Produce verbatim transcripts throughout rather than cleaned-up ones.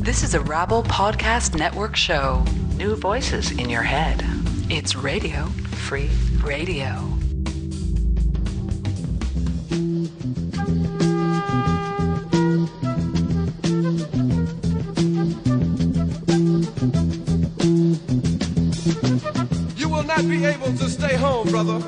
This is a Rabble Podcast Network show. New voices in your head. It's Radio Free Radio. You will not be able to stay home, brother.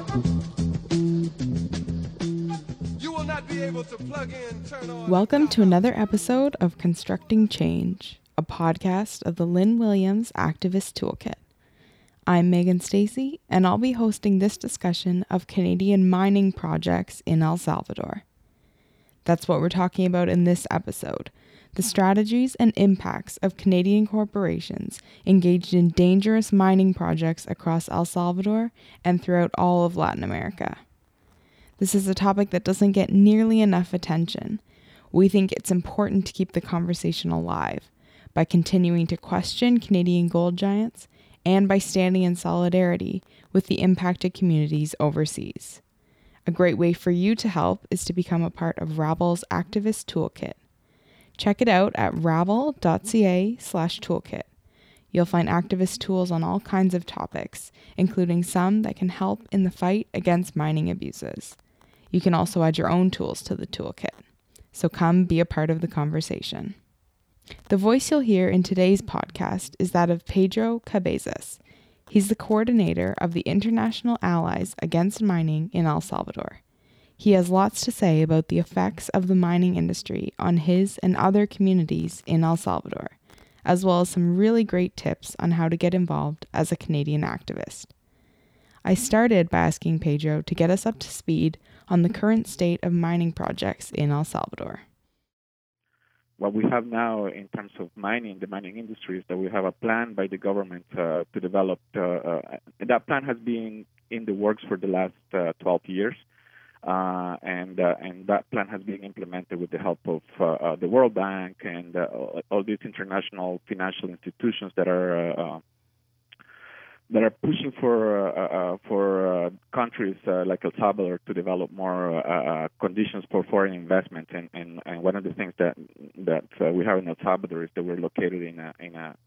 Welcome to another episode of Constructing Change, a podcast of the Lynn Williams Activist Toolkit. I'm Megan Stacy, and I'll be hosting this discussion of Canadian mining projects in El Salvador. That's what we're talking about in this episode, the strategies and impacts of Canadian corporations engaged in dangerous mining projects across El Salvador and throughout all of Latin America. This is a topic that doesn't get nearly enough attention. We think it's important to keep the conversation alive by continuing to question Canadian gold giants and by standing in solidarity with the impacted communities overseas. A great way for you to help is to become a part of Rabble's Activist Toolkit. Check it out at rabble.ca slash toolkit. You'll find activist tools on all kinds of topics, including some that can help in the fight against mining abuses. You can also add your own tools to the toolkit. So come be a part of the conversation. The voice you'll hear in today's podcast is that of Pedro Cabezas. He's the coordinator of the International Allies Against Mining in El Salvador. He has lots to say about the effects of the mining industry on his and other communities in El Salvador, as well as some really great tips on how to get involved as a Canadian activist. I started by asking Pedro to get us up to speed on the current state of mining projects in El Salvador. What we have now in terms of mining, the mining industry, is that we have a plan by the government uh, to develop, uh, uh, that plan has been in the works for the last uh, twelve years, uh, and uh, and that plan has been implemented with the help of uh, uh, the World Bank and uh, all these international financial institutions that are uh, uh, that are pushing for uh, uh, for uh, countries uh, like El Salvador to develop more uh, uh, conditions for foreign investment. And, and, and one of the things that that uh, we have in El Salvador is that we're located in a in a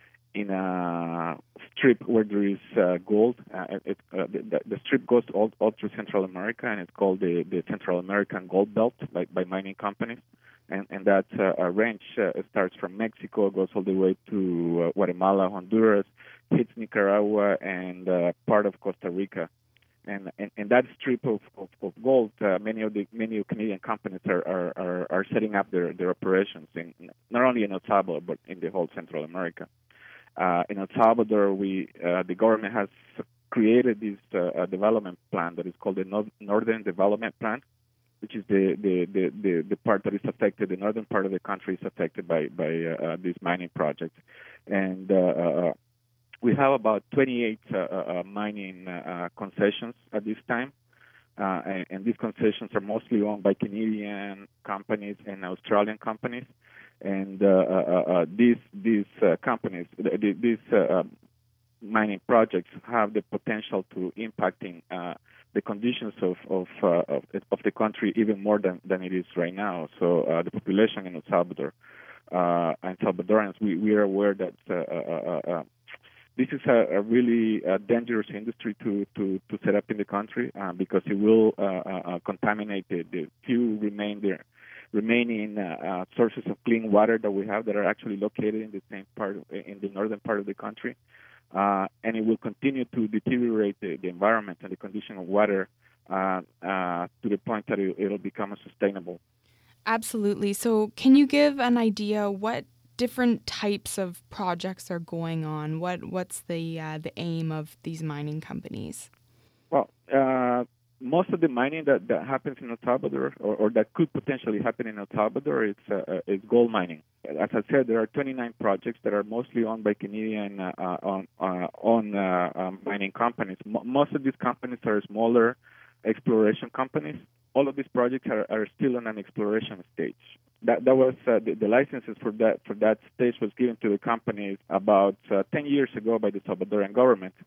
in a strip where there is uh, gold. Uh, it, uh, the, the strip goes all, all through Central America, and it's called the, the Central American Gold Belt, like by mining companies. And, and that uh, range uh, starts from Mexico, goes all the way to uh, Guatemala, Honduras, hits Nicaragua, and uh, part of Costa Rica. And, and, and that strip of, of, of gold, uh, many of the many Canadian companies are, are, are, are setting up their, their operations, in, not only in El Salvador, but in the whole Central America. Uh, in El Salvador, we uh, the government has created this uh, development plan that is called the no- Northern Development Plan, which is the, the, the, the, the part that is affected, the northern part of the country is affected by, by uh, these mining projects. And uh, uh, we have about twenty-eight uh, uh, mining uh, concessions at this time. Uh, and, and these concessions are mostly owned by Canadian companies and Australian companies. And uh, uh, uh, these, these uh, companies, these uh, mining projects have the potential to impacting uh, the conditions of of, uh, of of the country even more than, than it is right now. So uh, the population in El Salvador uh, and Salvadorans, we, we are aware that uh, uh, uh, this is a, a really uh, dangerous industry to, to, to set up in the country uh, because it will uh, uh, contaminate the, the few remain there, remaining uh, uh, sources of clean water that we have that are actually located in the same part, in the northern part of the country. Uh, and it will continue to deteriorate the, the environment and the condition of water uh, uh, to the point that it, it'll become unsustainable. Absolutely. So can you give an idea what different types of projects are going on? What What's the uh, the aim of these mining companies? Well, uh, most of the mining that, that happens in El Salvador, or, or that could potentially happen in El Salvador, it's, uh, is gold mining. As I said, there are twenty-nine projects that are mostly owned by Canadian uh, on, uh, on uh, um, mining companies. M- most of these companies are smaller exploration companies. All of these projects are, are still in an exploration stage. That that was uh, the, the licenses for that for that stage was given to the companies about uh, ten years ago by the Salvadoran government.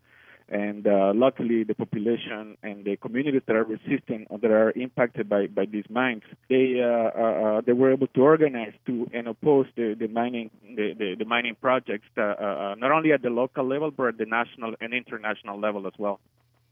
And uh, luckily, the population and the communities that are resisting or that are impacted by, by these mines, they uh, uh, they were able to organize to and oppose the, the mining the, the, the mining projects uh, uh, not only at the local level but at the national and international level as well.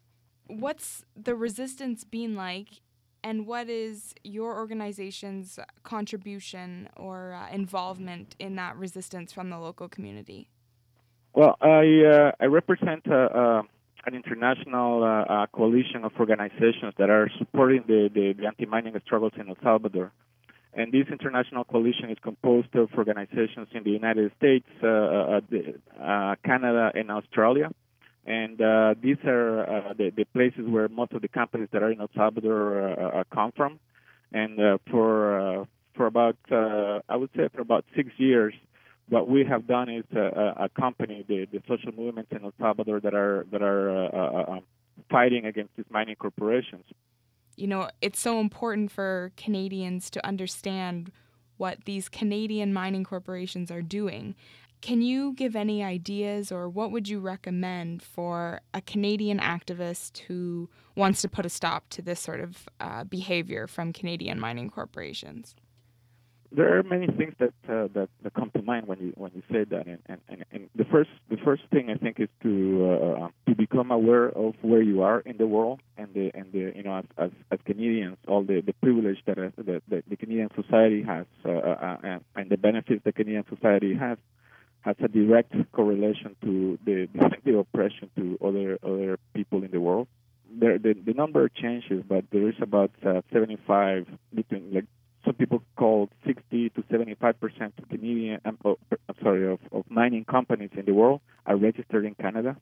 What's the resistance been like, and what is your organization's contribution or uh, involvement in that resistance from the local community? Well, I uh, I represent uh, uh, an international uh, uh, coalition of organizations that are supporting the, the, the anti-mining struggles in El Salvador. And this international coalition is composed of organizations in the United States, uh, uh, the, uh, Canada, and Australia. And uh, these are uh, the, the places where most of the companies that are in El Salvador uh, uh, come from. And uh, for uh, for about, uh, I would say, for about six years, what we have done is uh, accompany the, the social movements in El Salvador that are that are uh, uh, fighting against these mining corporations. You know, it's so important for Canadians to understand what these Canadian mining corporations are doing. Can you give any ideas, or what would you recommend for a Canadian activist who wants to put a stop to this sort of uh, behavior from Canadian mining corporations? There are many things that, uh, that that come to mind when you when you say that, and, and, and the first the first thing I think is to uh, to become aware of where you are in the world, and the and the you know as as, as Canadians, all the, the privilege that, uh, that the, the Canadian society has uh, uh, and, and the benefits the Canadian society has has a direct correlation to the the oppression to other other people in the world. There, the the number changes, but there is about uh, seventy-five between like. Some people call sixty to seventy-five percent of Canadian, um, oh, I'm sorry, of, of mining companies in the world are registered in Canada.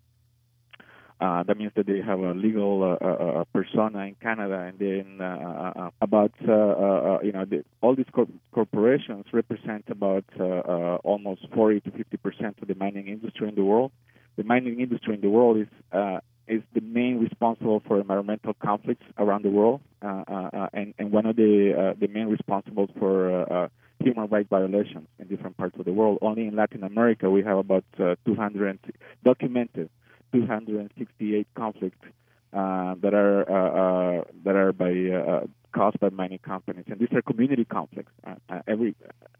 Uh, that means that they have a legal uh, uh, persona in Canada, and then uh, uh, about uh, uh, you know the, all these cor- corporations represent about uh, uh, almost forty to fifty percent of the mining industry in the world. The mining industry in the world is uh, is the main responsible for environmental conflicts around the world, uh, uh, and, and one of the uh, the main responsible for uh, uh, human rights violations in different parts of the world. Only in Latin America we have about uh, two hundred documented two hundred sixty-eight conflicts uh, that are uh, uh, that are by uh, caused by mining companies, and these are community conflicts. Uh, uh, every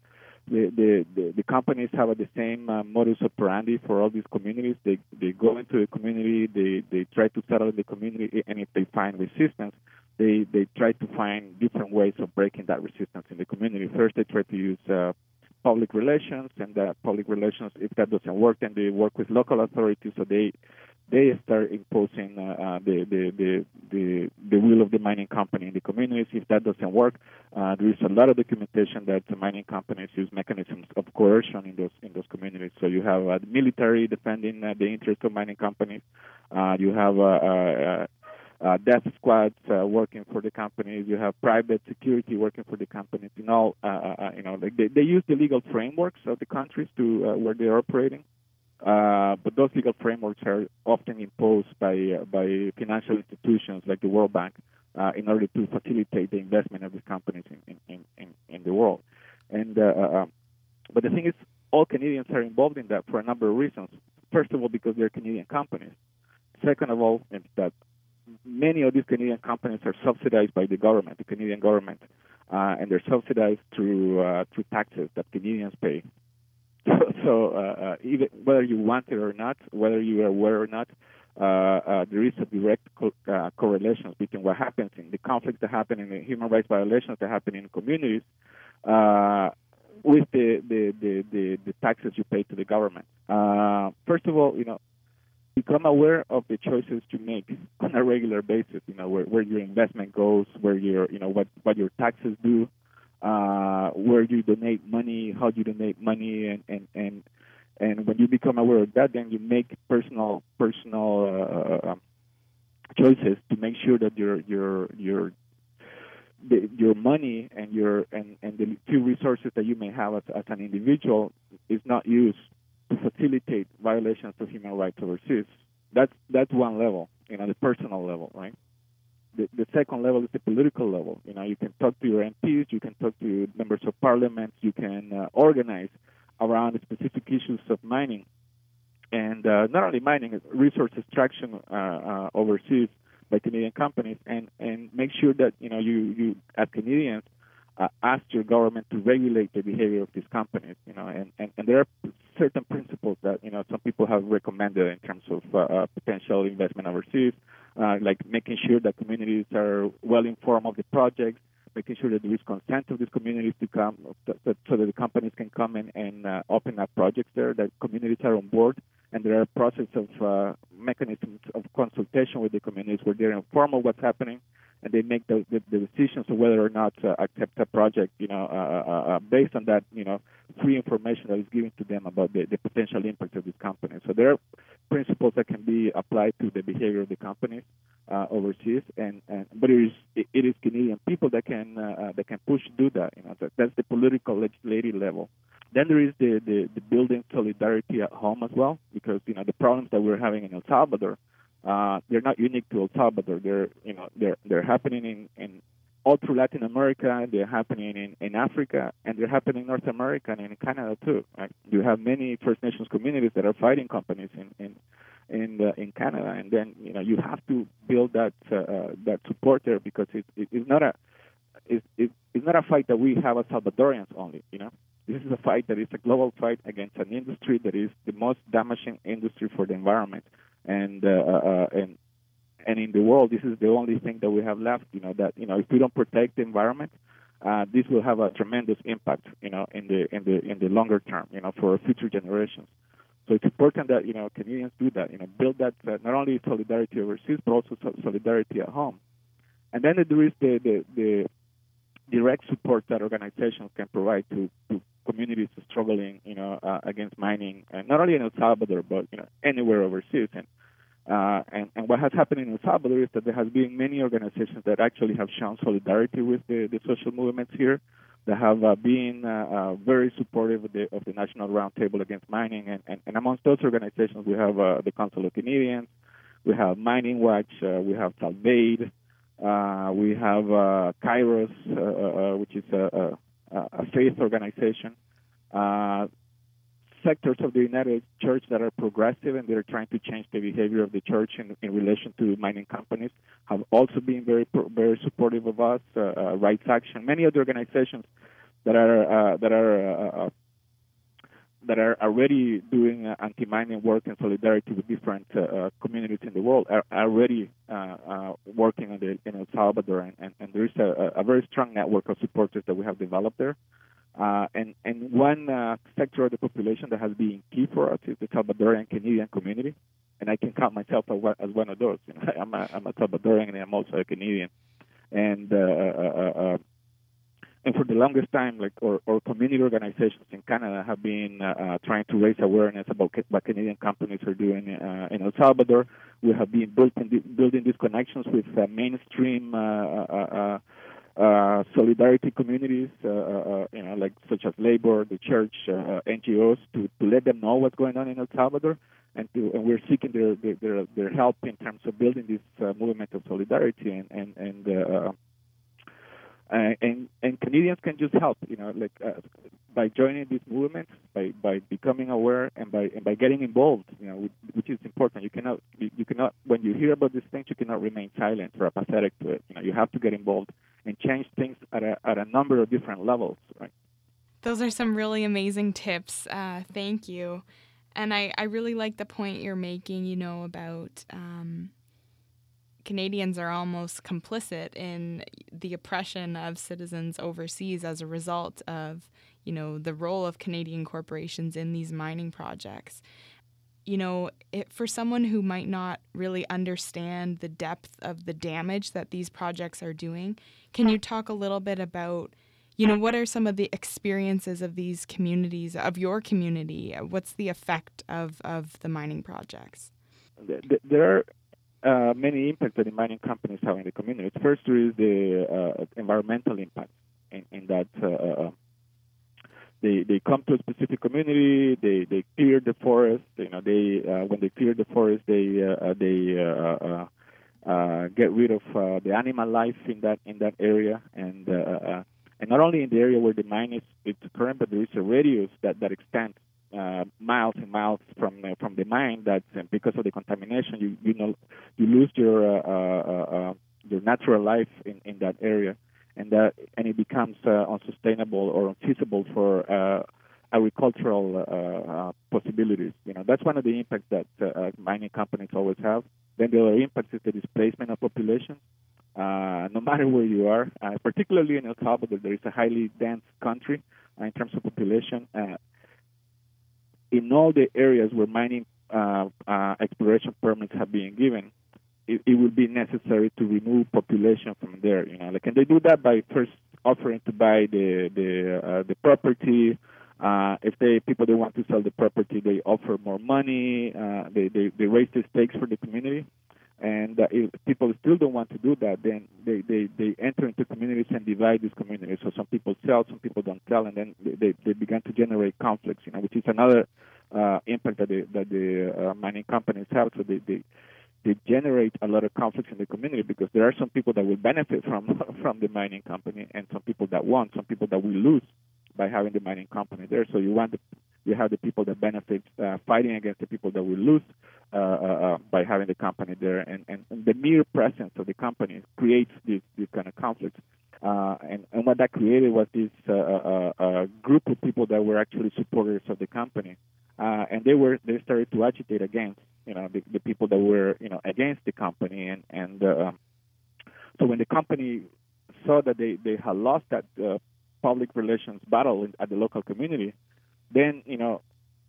The, the, the, the companies have the same uh, modus operandi for all these communities. They they go into the community, they, they try to settle in the community, and if they find resistance, they, they try to find different ways of breaking that resistance in the community. First, they try to use uh, public relations, and uh, public relations, if that doesn't work, then they work with local authorities, so they they start imposing uh, uh, the, the, the, the, the will of the mining company in the communities. If that doesn't work, uh, there is a lot of documentation that the mining companies use mechanisms of coercion in those in those communities. So you have uh, the military defending uh, the interests of mining companies. Uh, you have uh, uh, uh, death squads uh, working for the companies. You have private security working for the companies. You know, uh, uh, you know, like they, they use the legal frameworks of the countries to uh, where they're operating. Uh, but those legal frameworks are often imposed by uh, by financial institutions like the World Bank uh, in order to facilitate the investment of these companies in in, in, in the world. And uh, uh, but the thing is, all Canadians are involved in that for a number of reasons. First of all, because they're Canadian companies. Second of all, it's that many of these Canadian companies are subsidized by the government, the Canadian government, uh, and they're subsidized through uh, through taxes that Canadians pay. So, so uh, uh, even whether you want it or not, whether you are aware or not, uh, uh, there is a direct co- uh, correlation between what happens in the conflicts that happen in the human rights violations that happen in communities uh, with the, the, the, the, the taxes you pay to the government. Uh, first of all, you know, become aware of the choices you make on a regular basis. You know, where, where your investment goes, where your, you know, what, what your taxes do. Uh, where you donate money, how you donate money, and, and, and, and when you become aware of that, then you make personal personal uh, choices to make sure that your your your the, your money and your and, and the few resources that you may have as, as an individual is not used to facilitate violations of human rights overseas. That's that's one level, you know, the personal level, right? The, the second level is the political level. You know, you can talk to your M Ps, you can talk to members of parliament, you can uh, organize around the specific issues of mining. and uh, not only mining, resource extraction uh, uh, overseas by Canadian companies, and, and make sure that you know you, you as Canadians uh, ask your government to regulate the behavior of these companies. You know, and, and, and there are certain principles that you know some people have recommended in terms of uh, uh, potential investment overseas, uh, like making sure that communities are well informed of the projects, making sure that there is consent of these communities to come, so that, so that the companies can come in and uh, open up projects there, that communities are on board, and there are process of uh, mechanisms of consultation with the communities where they're informed of what's happening, and they make the, the, the decisions of whether or not to accept a project, you know, uh, uh, based on that, you know, free information that is given to them about the, the potential impact of these companies. So there are principles that can be applied to the behavior of the companies uh, overseas, and, and but it is it, it is Canadian people that can uh, that can push to do that. You know, that, that's the political legislative level. Then there is the, the, the building solidarity at home as well, because you know the problems that we're having in El Salvador, uh, they're not unique to El Salvador. They're you know they're they're happening in, in all through Latin America. They're happening in, in Africa, and they're happening in North America and in Canada too. Right? You have many First Nations communities that are fighting companies in in in, uh, in Canada, and then you know you have to build that uh, that support there, because it, it, it's not a it, it, it's not a fight that we have as Salvadorians only. You know. This is a fight that is a global fight against an industry that is the most damaging industry for the environment, and uh, uh, and and in the world, this is the only thing that we have left. You know that you know if we don't protect the environment, uh, this will have a tremendous impact. You know in the in the in the longer term. You know for future generations. So it's important that you know Canadians do that. You know build that uh, not only solidarity overseas but also solidarity at home. And then there is the the, the direct support that organizations can provide to, to communities struggling, you know, uh, against mining, and not only in El Salvador, but you know, anywhere overseas. And, uh, and and what has happened in El Salvador is that there has been many organizations that actually have shown solidarity with the, the social movements here, that have uh, been uh, uh, very supportive of the, of the National Roundtable Against Mining. And, and, and amongst those organizations, we have uh, the Council of Canadians, we have Mining Watch, uh, we have Salvade. Uh, we have uh, Kairos, uh, uh, which is a, a, a faith organization. Uh, sectors of the United Church that are progressive and they're trying to change the behavior of the church in, in relation to mining companies have also been very very supportive of us. Uh, uh, Rights Action, many other organizations that are uh, that are uh, that are already doing uh, anti-mining work in solidarity with different uh, uh, communities in the world are already uh, uh, working on the, in El Salvador, and, and, and there is a, a very strong network of supporters that we have developed there. Uh, and, and one uh, sector of the population that has been key for us is the Salvadorian Canadian community, and I can count myself as one, as one of those. You know, I'm, a, I'm a Salvadorian and I'm also a Canadian. And uh, uh, uh, And for the longest time, like our, our community organizations in Canada have been uh, uh, trying to raise awareness about what Canadian companies are doing uh, in El Salvador. We have been building, building these connections with uh, mainstream uh, uh, uh, uh, solidarity communities, uh, uh, you know, like such as labor, the church, uh, N G Os, to, to let them know what's going on in El Salvador, and to and we're seeking their their, their help in terms of building this uh, movement of solidarity and and and. Uh, Uh, and and Canadians can just help, you know, like uh, by joining these movements, by, by becoming aware, and by and by getting involved, you know, which, which is important. You cannot you, you cannot when you hear about these things, you cannot remain silent or apathetic to it. You know, you have to get involved and change things at a at a number of different levels, right? Those are some really amazing tips. Uh, thank you, and I, I really like the point you're making. You know about. Um, Canadians are almost complicit in the oppression of citizens overseas as a result of, you know, the role of Canadian corporations in these mining projects. You know, it, for someone who might not really understand the depth of the damage that these projects are doing, can you talk a little bit about, you know, what are some of the experiences of these communities, of your community? What's the effect of, of the mining projects? There are Uh, many impacts that the mining companies have in the community. First, there is the uh, environmental impact in, in that uh, they they come to a specific community, they, they clear the forest. You know, they uh, when they clear the forest, they uh, they uh, uh, uh, get rid of uh, the animal life in that in that area, and uh, uh, and not only in the area where the mine is it's current, but there is a radius that that extends uh, miles and miles from uh, from the mine. That uh, because of the contamination, you you know you lose your uh, uh, uh, your natural life in, in that area, and that and it becomes uh, unsustainable or unfeasible for uh, agricultural uh, uh, possibilities. You know, that's one of the impacts that uh, mining companies always have. Then the other impact is the displacement of population. Uh, no matter where you are, uh, particularly in El Salvador, there is a highly dense country uh, in terms of population. Uh, in all the areas where mining uh, uh, exploration permits have been given, it, it will be necessary to remove population from there. You know, like, and they do that by first offering to buy the the uh, the property. Uh, if they people they want to sell the property, they offer more money. Uh, they, they they raise the stakes for the community. And uh, if people still don't want to do that, then they, they, they enter into communities and divide these communities. So some people sell, some people don't sell, and then they, they begin to generate conflicts, you know, which is another uh, impact that the, that the uh, mining companies have. So they, they they generate a lot of conflicts in the community because there are some people that will benefit from from the mining company and some people that won't, some people that will lose by having the mining company there. So you want the, you have the people that benefit uh, fighting against the people that will lose uh, uh, by having the company there, and, and, and the mere presence of the company creates these these kind of conflicts. Uh, and, and what that created was this uh, uh, uh, group of people that were actually supporters of the company, uh, and they were they started to agitate against you know the, the people that were you know against the company, and and uh, so when the company saw that they, they had lost that uh, public relations battle in, at the local community, then, you know,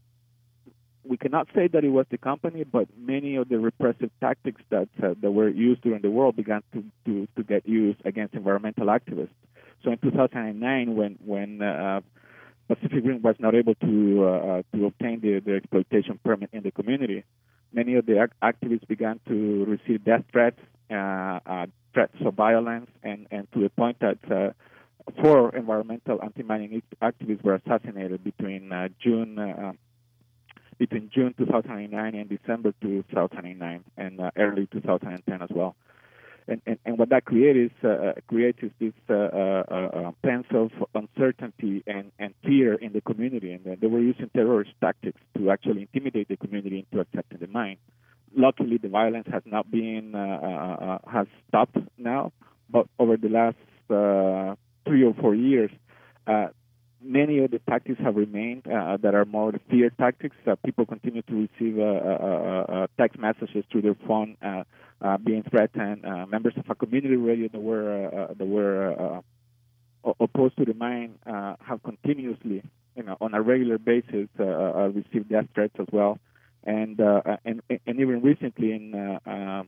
we cannot say that it was the company, but many of the repressive tactics that uh, that were used during the war began to, to, to get used against environmental activists. So in two thousand nine, when when uh, Pacific Rim was not able to uh, to obtain the, the exploitation permit in the community, many of the ac- activists began to receive death threats, uh, uh, threats of violence, and, and to the point that uh, four environmental anti-mining activists were assassinated between uh, June uh, between June two thousand nine and December two thousand nine, and uh, early two thousand ten as well. And, and, and what that creates is, uh, creates is this uh, uh, uh, sense of uncertainty and, and fear in the community, and uh, they were using terrorist tactics to actually intimidate the community into accepting the mine. Luckily, the violence has not been uh, uh, uh, has stopped now, but over the last uh, three or four years, uh, many of the tactics have remained uh, that are more the fear tactics. Uh, people continue to receive uh, uh, uh, text messages through their phone, uh, uh, being threatened. Uh, members of a community radio that were uh, that were uh, opposed to the mine uh, have continuously, you know, on a regular basis, uh, uh, received death threats as well. And uh, and and even recently in uh, uh,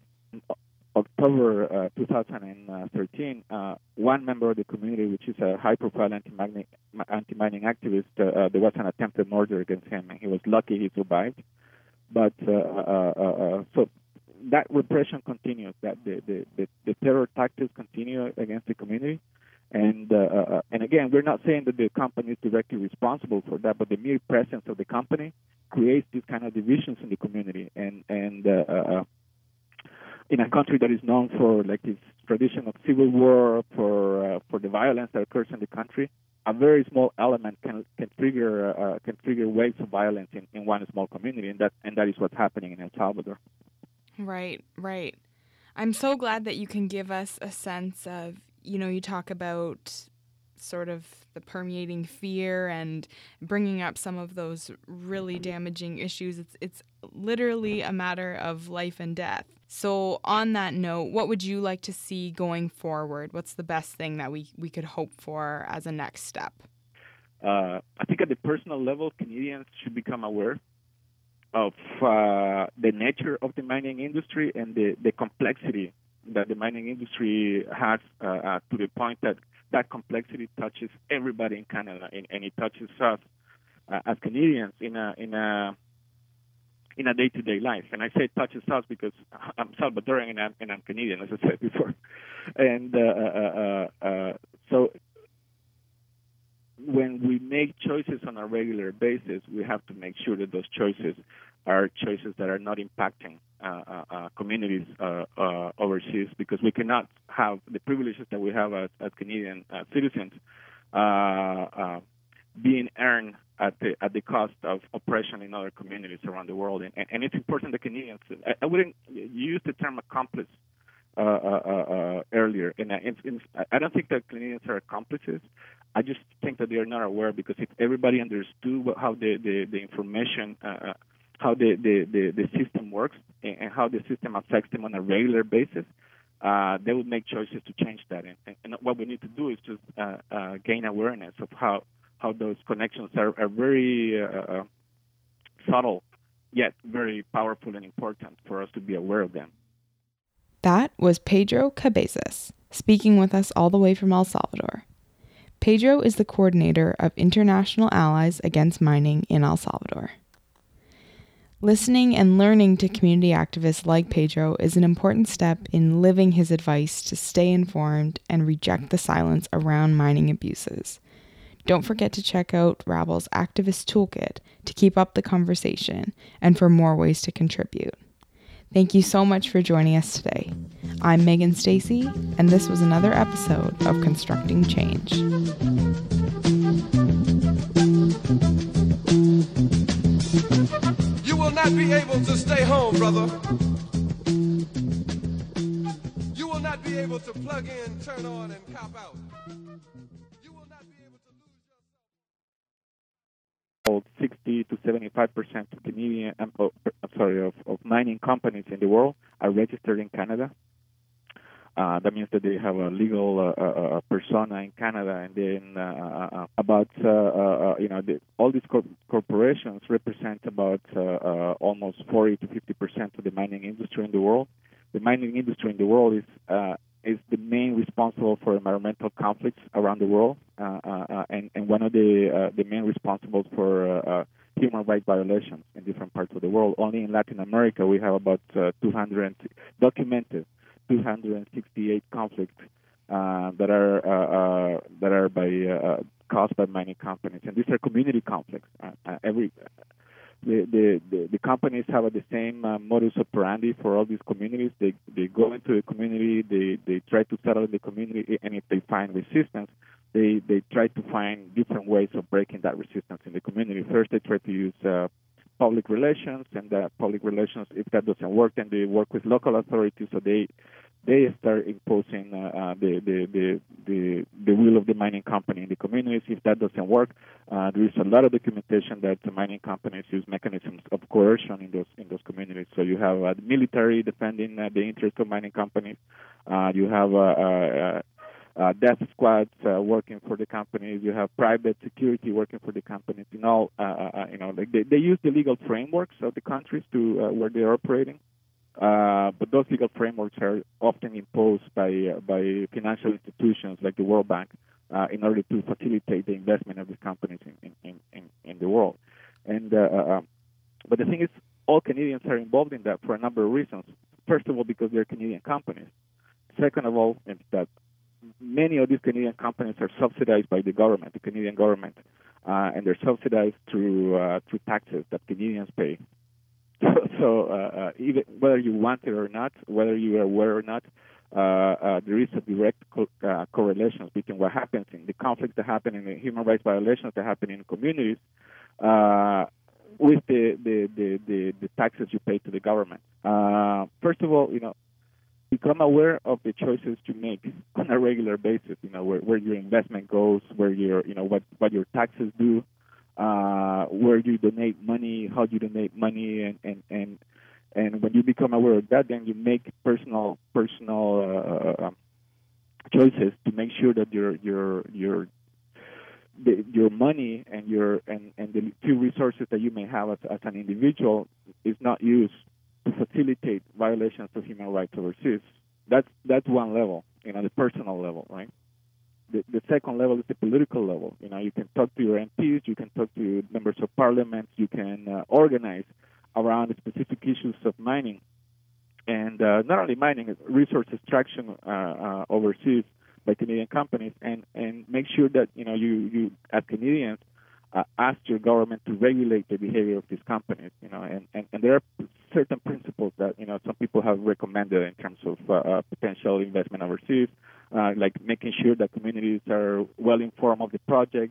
October uh, two thousand thirteen, uh, one member of the community, which is a high-profile anti-mining, anti-mining activist, uh, uh, there was an attempted murder against him, and he was lucky he survived. But uh, uh, uh, so that repression continues. That the, the, the, the terror tactics continue against the community, and uh, uh, and again, we're not saying that the company is directly responsible for that, but the mere presence of the company creates these kind of divisions in the community, and and. Uh, uh, in a country that is known for like this tradition of civil war, for uh, for the violence that occurs in the country, a very small element can can trigger uh, can trigger waves of violence in, in one small community, and that and that is what's happening in El Salvador. Right, right. I'm so glad that you can give us a sense of, you know, you talk about sort of the permeating fear and bringing up some of those really damaging issues. It's it's literally a matter of life and death. So on that note, what would you like to see going forward? What's the best thing that we, we could hope for as a next step? Uh, I think at the personal level, Canadians should become aware of uh, the nature of the mining industry and the, the complexity that the mining industry has uh, uh, to the point that that complexity touches everybody in Canada, and, and it touches us uh, as Canadians in a in a in a day-to-day life. And I say touches us because I'm Salvadorian and I'm, and I'm Canadian, as I said before. And uh, uh, uh, uh, so when we make choices on a regular basis, we have to make sure that those choices are choices that are not impacting uh, uh, uh, communities uh, uh, overseas, because we cannot have the privileges that we have as, as Canadian uh, citizens uh, uh, being earned at the at the cost of oppression in other communities around the world. And, and it's important that Canadians, I, I wouldn't use the term accomplice uh, uh, uh, earlier, and it's, it's, I don't think that Canadians are accomplices. I just think that they are not aware, because if everybody understood how the, the, the information, uh, how the, the, the, the system works and, and how the system affects them on a regular basis, uh, they would make choices to change that. And, and, and what we need to do is just uh, uh, gain awareness of how, how those connections are, are very uh, subtle, yet very powerful and important for us to be aware of them. That was Pedro Cabezas, speaking with us all the way from El Salvador. Pedro is the coordinator of International Allies Against Mining in El Salvador. Listening and learning to community activists like Pedro is an important step in living his advice to stay informed and reject the silence around mining abuses. Don't forget to check out Rabble's Activist Toolkit to keep up the conversation and for more ways to contribute. Thank you so much for joining us today. I'm Megan Stacy, and this was another episode of Constructing Change. You will not be able to stay home, brother. You will not be able to plug in, turn on, and cop out. You will not be able to lose yourself. sixty to seventy-five percent of Canadian, um, oh, I'm sorry, of, of mining companies in the world are registered in Canada. Uh, that means that they have a legal uh, uh, persona in Canada, and then uh, uh, about uh, uh, you know the, all these cor- corporations represent about uh, uh, almost forty to fifty percent of the mining industry in the world. The mining industry in the world is uh, is the main responsible for environmental conflicts around the world, uh, uh, and, and one of the uh, the main responsible for uh, uh, human rights violations in different parts of the world. Only in Latin America we have about uh, two hundred documented two hundred sixty-eight conflicts uh, that are uh, uh, that are by uh, caused by mining companies, and these are community conflicts. Uh, uh, every The, the, the, the companies have the same uh, modus operandi for all these communities. They they go into the community, they, they try to settle in the community, and if they find resistance, they, they try to find different ways of breaking that resistance in the community. First, they try to use uh, public relations, and uh, public relations, if that doesn't work, then they work with local authorities, so they they start imposing uh, uh, the, the, the, the, the will of the mining company in the communities. If that doesn't work, uh, there is a lot of documentation that the mining companies use mechanisms of coercion in those in those communities. So you have uh, the military defending uh, the interests of mining companies. Uh, you have uh, uh, uh, death squads uh, working for the companies. You have private security working for the companies. You know, uh, uh, you know, like they, they use the legal frameworks of the countries to uh, where they're operating. Uh, but those legal frameworks are often imposed by uh, by financial institutions like the World Bank uh, in order to facilitate the investment of these companies in, in, in, in the world. And uh, uh, but the thing is, all Canadians are involved in that for a number of reasons. First of all, because they're Canadian companies. Second of all, is that many of these Canadian companies are subsidized by the government, the Canadian government, uh, and they're subsidized through uh, through taxes that Canadians pay. So uh, uh, even whether you want it or not, whether you are aware or not, uh, uh, there is a direct co- uh, correlation between what happens in the conflicts that happen in the human rights violations that happen in communities uh, with the the, the, the the taxes you pay to the government. Uh, first of all, you know, become aware of the choices you make on a regular basis. You know, where, where your investment goes, where your you know what, what your taxes do. Uh, where you donate money, how you donate money, and, and, and, and when you become aware of that, then you make personal personal uh, choices to make sure that your your your the, your money and your and, and the few resources that you may have as, as an individual is not used to facilitate violations of human rights overseas. That's that's one level, you know, the personal level, right? The, the second level is the political level. You know, you can talk to your M Ps, you can talk to members of parliament, you can uh, organize around the specific issues of mining, and uh, not only mining, resource extraction uh, uh, overseas by Canadian companies, and, and make sure that you know you, you as Canadians uh, ask your government to regulate the behavior of these companies. You know, and, and, and there are certain principles that you know some people have recommended in terms of uh, uh, potential investment overseas. Uh, like making sure that communities are well informed of the projects,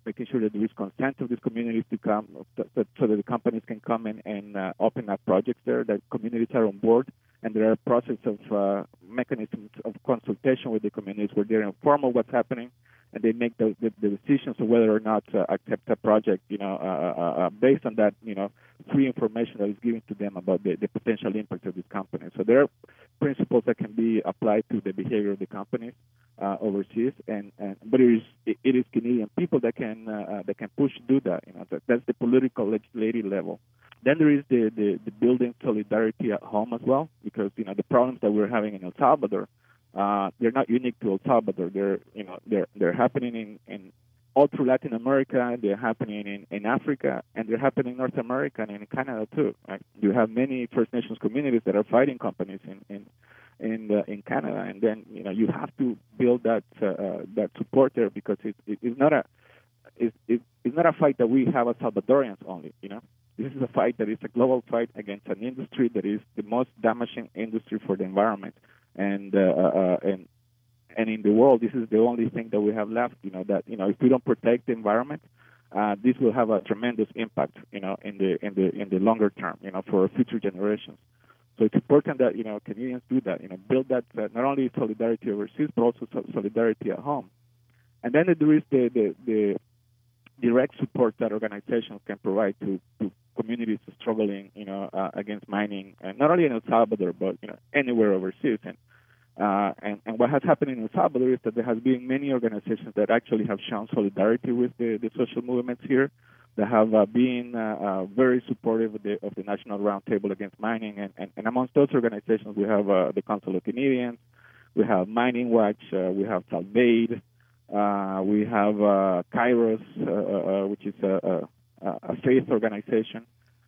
making sure that there is consent of these communities to come, so so that the companies can come in and uh, open up projects there, that communities are on board, and there are a process of uh, mechanisms of consultation with the communities where they're informed of what's happening, and they make the, the, the decisions of whether or not to accept a project, you know, uh, uh, based on that, you know, free information that is given to them about the, the potential impact of these companies. So there are principles that can be applied to the behavior of the companies uh, overseas, and, and but it is it, it is Canadian people that can uh, that can push to do that. You know, that, that's the political legislative level. Then there is the, the, the building solidarity at home as well, because you know the problems that we're having in El Salvador, uh, they're not unique to El Salvador. They're you know they're they're happening in, in all through Latin America. They're happening in, in Africa, and they're happening in North America and in Canada too. Right? You have many First Nations communities that are fighting companies in in in, uh, in Canada, and then you know you have to build that uh, that support there, because it, it, it's not a it's, it, it's not a fight that we have as Salvadorians only. You know. This is a fight that is a global fight against an industry that is the most damaging industry for the environment, and uh, uh, and and in the world, this is the only thing that we have left. You know that you know if we don't protect the environment, uh, this will have a tremendous impact. You know in the in the in the longer term. You know for future generations. So it's important that you know Canadians do that. You know build that uh, not only solidarity overseas but also solidarity at home. And then there is the the, the direct support that organizations can provide to, to communities struggling, you know, uh, against mining, and not only in El Salvador, but you know, anywhere overseas. And, uh, and and what has happened in El Salvador is that there has been many organizations that actually have shown solidarity with the, the social movements here, that have uh, been uh, uh, very supportive of the, of the National Roundtable Against Mining. And, and, and amongst those organizations, we have uh, the Council of Canadians, we have Mining Watch, uh, we have Salvade. Uh, we have uh, Kairos, uh, uh, which is a, a, a faith organization.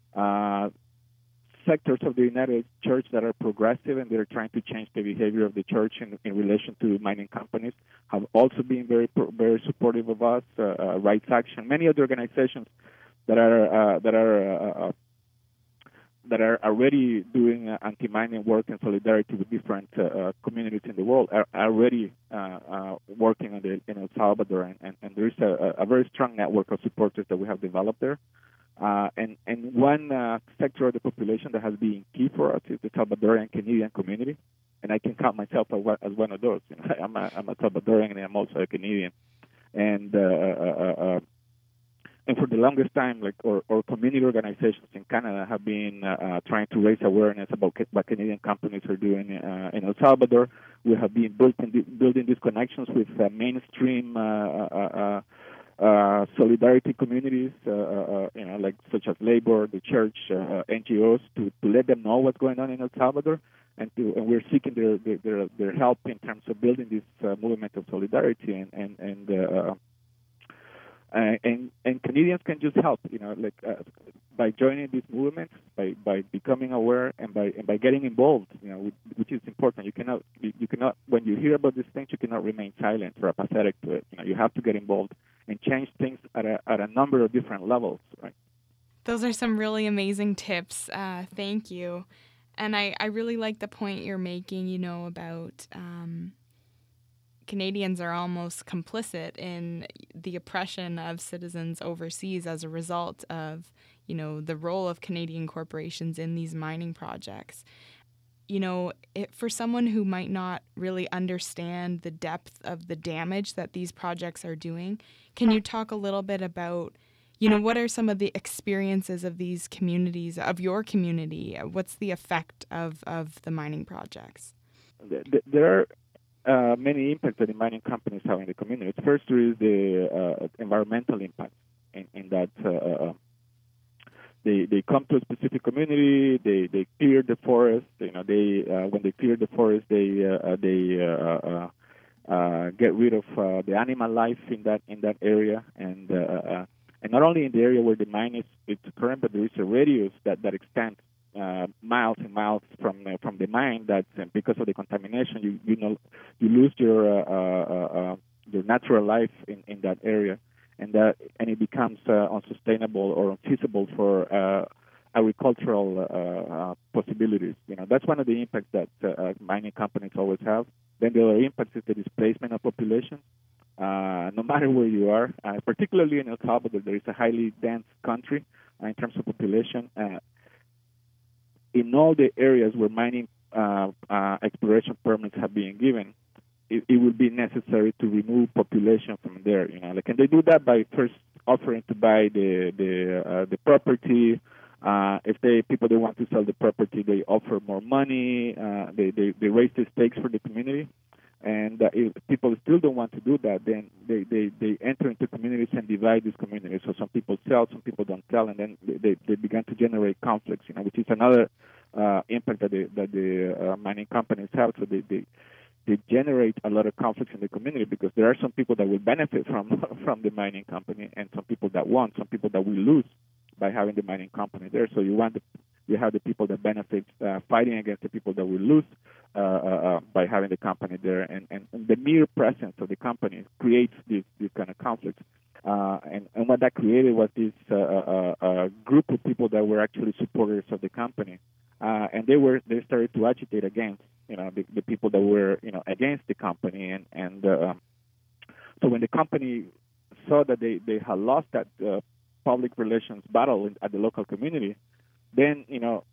Uh, sectors of the United Church that are progressive and they're trying to change the behavior of the church in, in relation to mining companies have also been very very supportive of us. Uh, uh, Rights Action, many other organizations that are uh, that are uh, that are already doing uh, anti-mining work in solidarity with different uh, communities in the world are already uh, uh, working in, the, in El Salvador, and, and, and there is a, a very strong network of supporters that we have developed there. Uh, and, and one uh, sector of the population that has been key for us is the Salvadorian Canadian community, and I can count myself as one, as one of those. You know, I'm, a, I'm a Salvadorian and I'm also a Canadian. And uh, uh, uh, And for the longest time, like our, our community organizations in Canada have been uh, uh, trying to raise awareness about what Canadian companies are doing uh, in El Salvador. We have been building, building these connections with uh, mainstream uh, uh, uh, solidarity communities, uh, uh, you know, like such as labor, the church, uh, N G Os, to, to let them know what's going on in El Salvador, and to and we're seeking their their, their help in terms of building this uh, movement of solidarity and and and. Uh, Uh, and and Canadians can just help, you know, like uh, by joining these movements, by, by becoming aware, and by and by getting involved, you know, which is important. You cannot you, you cannot when you hear about these things, you cannot remain silent or apathetic to it. You know, you have to get involved and change things at a at a number of different levels, right? Those are some really amazing tips. Uh, thank you, and I I really like the point you're making. You know about. Um, Canadians are almost complicit in the oppression of citizens overseas as a result of, you know, the role of Canadian corporations in these mining projects. You know, it, for someone who might not really understand the depth of the damage that these projects are doing, can you talk a little bit about, you know, what are some of the experiences of these communities, of your community? What's the effect of, of the mining projects? There are Uh, many impacts that the mining companies have in the community. First, there is the uh, environmental impact in, in that uh, they they come to a specific community, they, they clear the forest. You know, they uh, when they clear the forest, they uh, they uh, uh, uh, get rid of uh, the animal life in that in that area, and uh, uh, and not only in the area where the mine is it's occurring, but there is a radius that that extends. Uh, miles and miles from uh, from the mine. That uh, because of the contamination, you you know you lose your uh, uh, uh, your natural life in, in that area, and that and it becomes uh, unsustainable or unfeasible for uh, agricultural uh, uh, possibilities. You know that's one of the impacts that uh, mining companies always have. Then the other impact is the displacement of populations. uh, no matter where you are. Uh, particularly in El Salvador, there is a highly dense country uh, in terms of population. Uh, in all the areas where mining uh, uh, exploration permits have been given, it, it will be necessary to remove population from there. You know, like, and they do that by first offering to buy the the uh, the property. Uh, if they people they want to sell the property, they offer more money. Uh, they, they they raise the stakes for the community. And uh, if people still don't want to do that, then they, they, they enter into communities and divide these communities. So some people sell, some people don't sell, and then they, they begin to generate conflicts, you know, which is another uh, impact that the, that the uh, mining companies have. So they, they they generate a lot of conflicts in the community because there are some people that will benefit from from the mining company and some people that won't, some people that will lose by having the mining company there. So you want the, you have the people that benefit uh, fighting against the people that will lose uh, uh, by having the company there, and, and, and the mere presence of the company creates these these kind of conflicts. Uh, and, and what that created was this uh, uh, uh, group of people that were actually supporters of the company, uh, and they were they started to agitate against you know the, the people that were you know against the company, and and uh, so when the company saw that they, they had lost that uh, public relations battle in, at the local community, then, you know,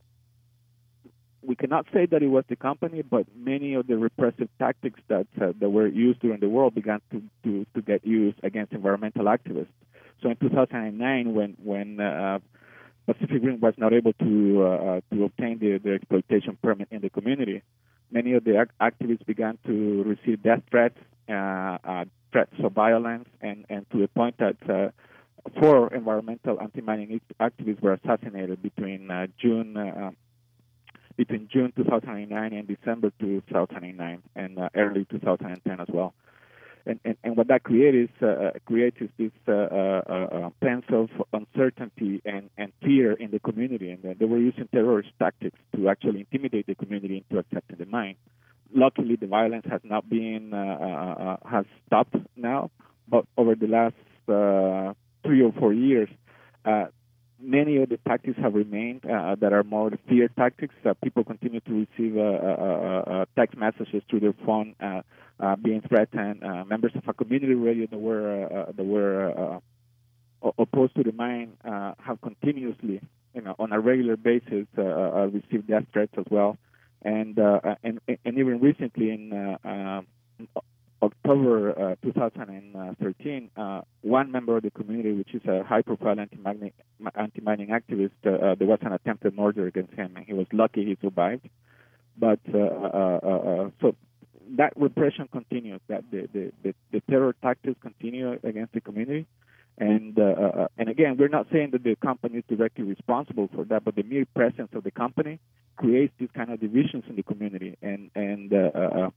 we cannot say that it was the company, but many of the repressive tactics that uh, that were used during the war began to, to, to get used against environmental activists. So in two thousand nine, when when uh, Pacific Rim was not able to uh, to obtain the, the exploitation permit in the community, many of the activists began to receive death threats, uh, uh, threats of violence, and, and to the point that uh, four environmental anti-mining activists were assassinated between uh, June uh, between June two thousand nine and December two thousand nine, and uh, early two thousand ten as well. And, and, and what that creates is uh, creates is this uh, uh, uh, sense of uncertainty and, and fear in the community, and uh, they were using terrorist tactics to actually intimidate the community into accepting the mine. Luckily, the violence has not been uh, uh, has stopped now, but over the last uh, three or four years, uh, many of the tactics have remained uh, that are more fear tactics. Uh, people continue to receive uh, uh, uh, text messages through their phone, uh, uh, being threatened. Uh, members of a community radio that were uh, that were uh, opposed to the mine uh, have continuously, you know, on a regular basis, uh, uh, received death threats as well. And uh, and and even recently in uh, uh, October uh, two thousand thirteen, uh, one member of the community, which is a high-profile anti-mining, anti-mining activist, uh, there was an attempted murder against him, and he was lucky he survived. But uh, uh, uh, so that repression continues. That the, the, the, the terror tactics continue against the community, and uh, uh, and again, we're not saying that the company is directly responsible for that, but the mere presence of the company creates these kind of divisions in the community, and and. Uh, uh,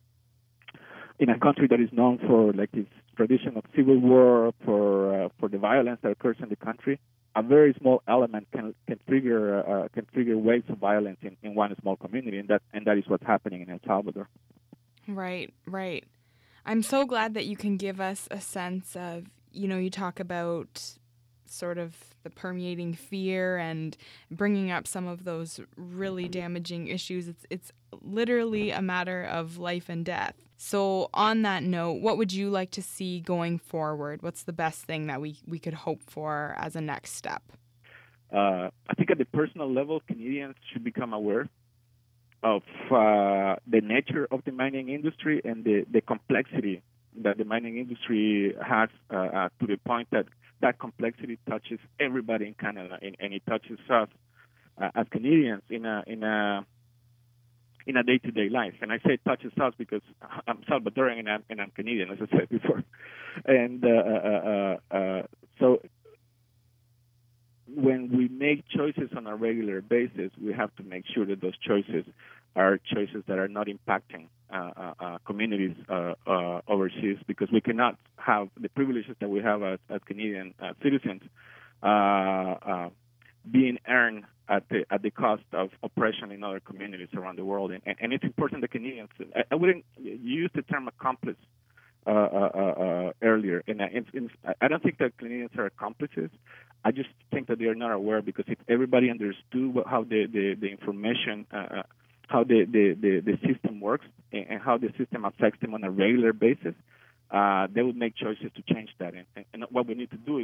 in a country that is known for like its tradition of civil war, for uh, for the violence that occurs in the country, a very small element can can trigger uh, can trigger waves of violence in, in one small community, and that and that is what's happening in El Salvador. Right, right. I'm so glad that you can give us a sense of, you know, you talk about sort of the permeating fear and bringing up some of those really damaging issues. It's it's literally a matter of life and death. So on that note, what would you like to see going forward? What's the best thing that we, we could hope for as a next step? Uh, I think at the personal level, Canadians should become aware of uh, the nature of the mining industry and the, the complexity that the mining industry has uh, uh, to the point that that complexity touches everybody in Canada, and, and it touches us uh, as Canadians in a in a in a day-to-day life. And I say it touches us because I'm Salvadorian and I'm, and I'm Canadian, as I said before. And uh, uh, uh, uh, so when we make choices on a regular basis, we have to make sure that those choices are choices that are not impacting uh, uh, uh, communities uh, uh, overseas, because we cannot have the privileges that we have as, as Canadian uh, citizens uh, uh, being earned at the at the cost of oppression in other communities around the world. And, and it's important that Canadians, I, I wouldn't use the term accomplice uh, uh, uh, earlier, and it's, it's, I don't think that Canadians are accomplices. I just think that they are not aware, because if everybody understood what, how the, the, the information, uh, how the, the, the, the system works and how the system affects them on a regular basis, uh, they would make choices to change that. And, and, and what we need to do is